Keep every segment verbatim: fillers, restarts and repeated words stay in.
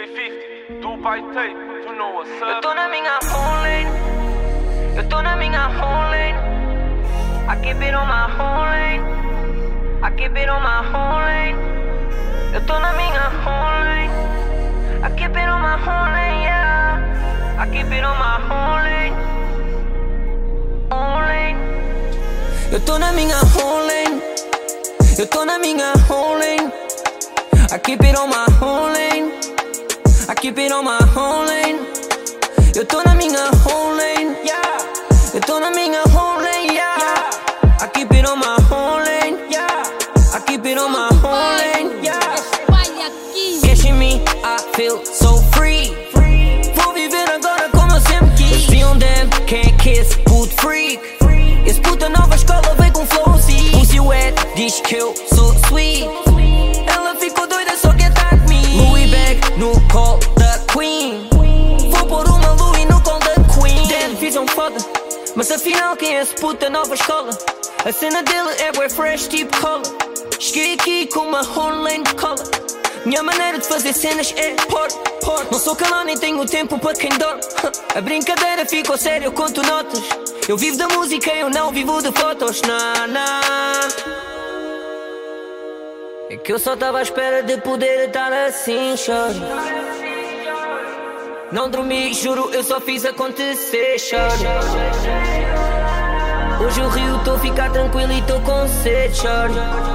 fifty, Dubai tape, you know what's up. Eu tô na minha home lane, eu tô na minha home lane. I keep it on my home lane, I keep it on my home lane. Eu tô na minha home lane, I keep it on my home lane, yeah. I keep it on my home lane, home lane. Eu tô na minha home lane, eu tô na minha home lane. I keep it on my home lane, I keep it on my home lane. Eu tô na minha home lane, yeah. Eu tô na minha home lane, yeah. I keep it on my home lane, yeah. I keep it on my home lane, yeah. Cash in me, I feel so free. Vou viver agora como eu sempre quis. See on them, can't kiss, put freak. Esse puta nova escola veio com flow assim. Pussy wet, diz que eu sou sweet. Ela ficou doida, só quer tá comigo. Louis bag no call da Queen. Vou pôr uma Louis no call da Queen. Damn, fiz um foda, mas afinal quem é esse puta nova escola? A cena dele é bué fresh, tipo cola. Cheguei aqui com uma home lane de cola. Minha maneira de fazer cenas é por, por. Não sou calão nem tenho tempo para quem dorme. A brincadeira ficou séria, eu conto notas. Eu vivo da música, eu não vivo de fotos. Nah, nah. É que eu só tava à espera de poder estar assim, choro. Não dormi, juro, eu só fiz acontecer, choro. Hoje o rio, tô a ficar tranquilo e tô com sede, choro.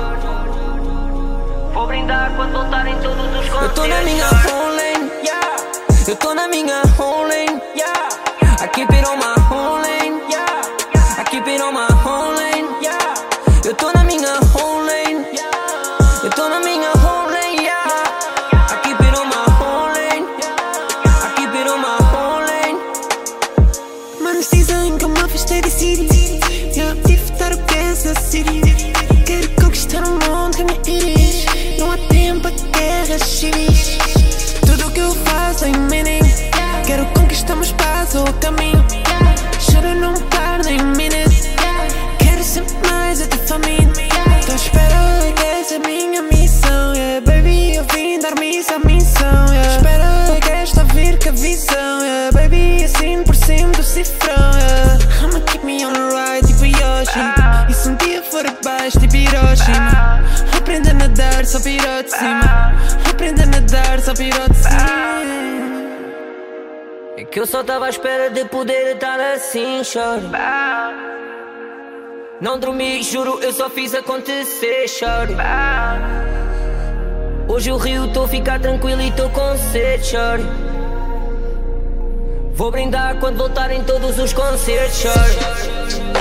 Vou brindar quando voltarem todos os concertos. Eu tô na minha home lane, yeah. Eu tô na minha home lane, yeah. I keep it on my home lane, yeah. I keep it on my home lane, yeah. Eu tô na minha home lane, yeah. Eu tô na minha home lane, yeah. I keep it on my home lane, yeah. I keep it on my home lane. Manos dizem que eu me afastei da city. Eu tive de estar o Kansas City. Quero conquistar o mundo com a minha iris. Não há tempo a guerras civis. Tudo que eu faço tem meaning. Quero conquistar meu espaço, o caminho. Choro não paro nem um minuto. Quero sempre mais até faminto. Tô à espera que essa é a minha missão, yeah. Baby, eu vim dar-me essa missão, yeah. Espera que esta vir com a visão, yeah. Baby, assim por cima do cifrão, yeah. I'ma keep me on the ride, tipo Yoshi. E se um dia for abaixo, tipo Hiroshima. Aprenda a nadar, só pirou de cima. Aprenda a nadar, só pirou de cima. É que eu só tava à espera de poder estar assim, choro. Não dormi, juro, eu só fiz acontecer, choro. Hoje o rio, tô a ficar tranquilo e tô com sede, choro. Vou brindar quando voltarem todos os concertos, choro.